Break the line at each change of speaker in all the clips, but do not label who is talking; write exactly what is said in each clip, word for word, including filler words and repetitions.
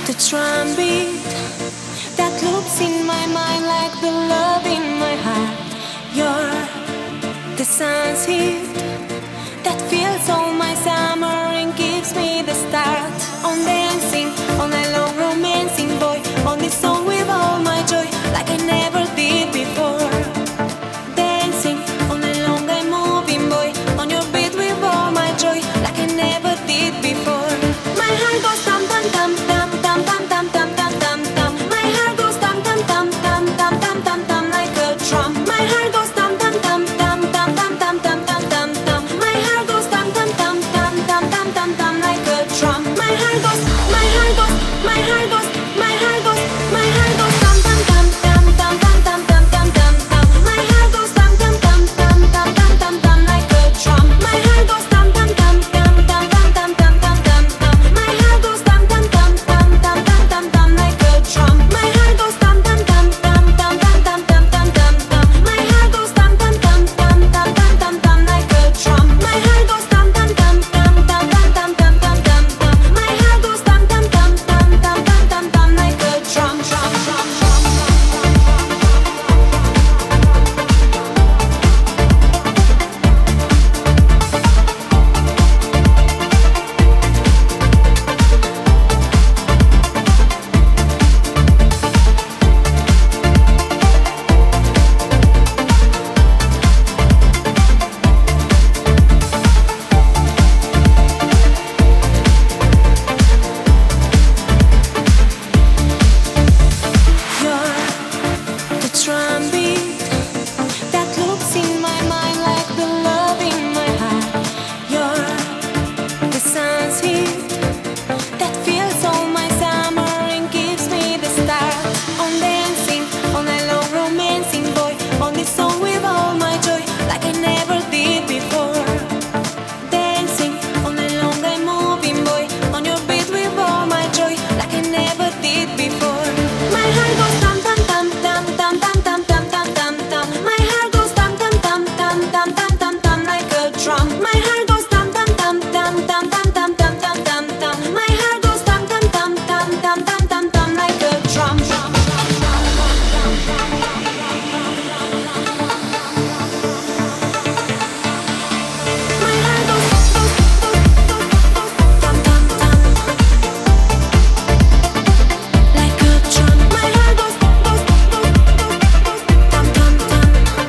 The drum beat that loops in my mind like the love in my heart. You're the sun's heat that fills all my summer and gives me the start. On dancing, on a long romancing boy, on this song with all my joy, like I never did before. Dancing on a long and moving boy, on your beat with all my joy, like I never did before. My heart goes tam tam tam tam tam tam tam tam tam tam. My heart goes tam tam tam tam tam tam tam tam like a drum. My heart goes tam tam tam tam tam tam tam tam tam tam tam. My heart goes tam tam tam tam tam tam tam tam like a drum. My heart goes, my heart goes, my heart goes, my heart goes, my heart goes tam tam tam tam tam tam tam tam tam tam. My heart goes tam tam tam tam tam tam tam tam like a drum. My heart goes tam tam tam tam tam tam tam tam tam tam. My heart goes tam tam tam tam tam tam tam tam like a drum. My heart goes tam tam tam tam tam tam tam tam tam tam. My heart goes tam tam tam tam tam tam tam tam like a drum. My heart goes tam tam tam tam tam tam tam tam tam tam. My heart goes tam tam tam tam tam tam tam tam like a drum. Drum drum drum. You're the drum beat that loops in my mind like the love in my heart. You're the sun's heat that fills all my summer and gives me the start. On dancing, on a long romancing boy, on this song with all my joy, like I never did before. Dancing on a long and moving boy, on your beat with all my joy, like I never did before. My heart goes tam tam tam tam tam tam tam tam tam tam. My heart goes tam tam tam tam tam tam tam tam like a drum. My heart goes tam tam tam tam tam tam tam tam tam tam tam. My heart goes tam tam tam tam tam tam tam tam like a drum. My heart goes tam tam tam like a drum. My heart goes goes goes tam tam tam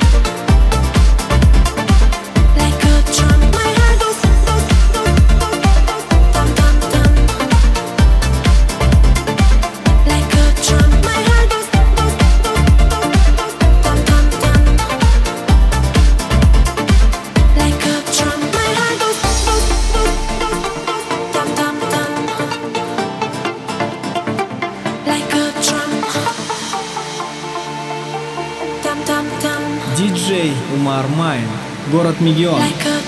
like a drum. My heart goes goes goes tam tam tam like a drum. My heart goes goes goes tam tam tam like a drum. My heart goes goes goes tam tam tam like a drum. Tam tam tam
Диджей Умар Майн, город Мегион.
like a